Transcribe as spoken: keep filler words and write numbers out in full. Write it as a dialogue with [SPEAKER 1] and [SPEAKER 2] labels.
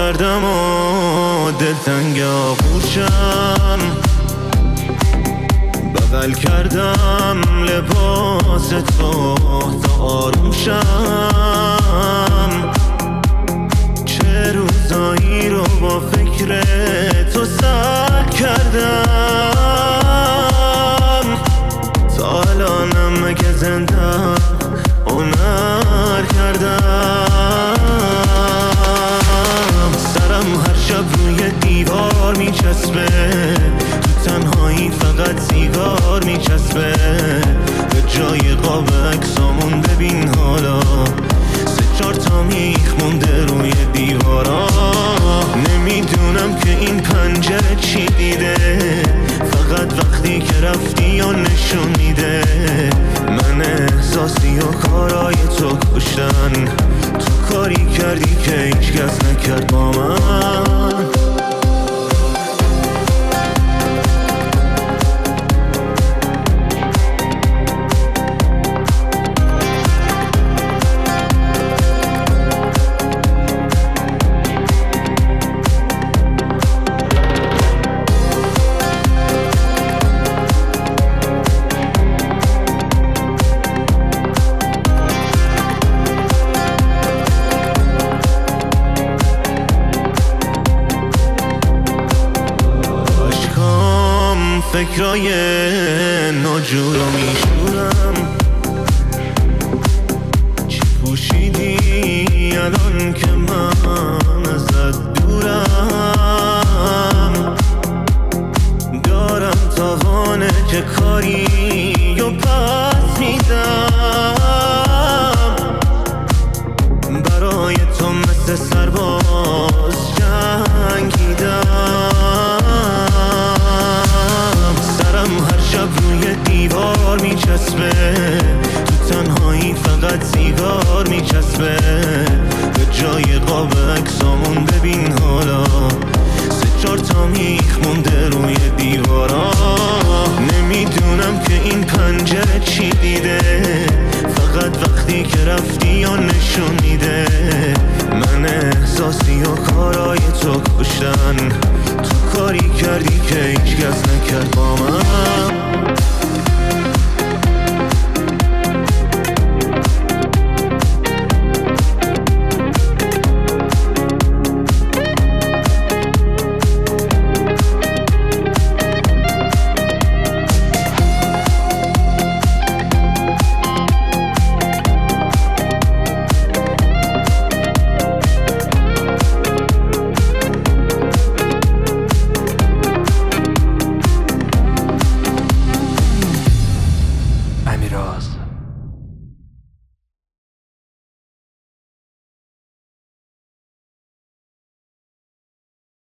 [SPEAKER 1] کردم و دلتنگ آغوشم، بغل کردم لباس تو تا آروم شم. چه روزایی رو با فکر تو سر کردم، تا الانم مگه زنده هنر کردم. سرم هر شب روی دیوار میچسبه، تو تنهایی فقط سیگار میچسبه. به جای قاب عکسامون ببین حالا سه چار تا میخ مونده روی دیوارا. نمیدونم که این پنجره چی دیده، فقط وقتی که رفتی یا نشون میده. من احساسی و کارای تو کشتن، تو کاری کردی که هیچ کس نکرد با من. فکرای ناجور رو میشورم، چی پوشیدی الان که من ازت دورم؟ دارم تاوانه که کاری و پس میدم، برای تو مثل سرباز جنگیدم. هر شب روی دیوار میچسبه، تو تنهایی فقط سیگار میچسبه. به جای قاب عکسامون ببین حالا سه چار تا میخ مونده روی دیوارا. نمیدونم که این پنجره چی دیده، فقط وقتی که رفتی یا نشون میده. من احساسی و کارای تو کشتن، تو کاری کردی که هیچ کس نکرد با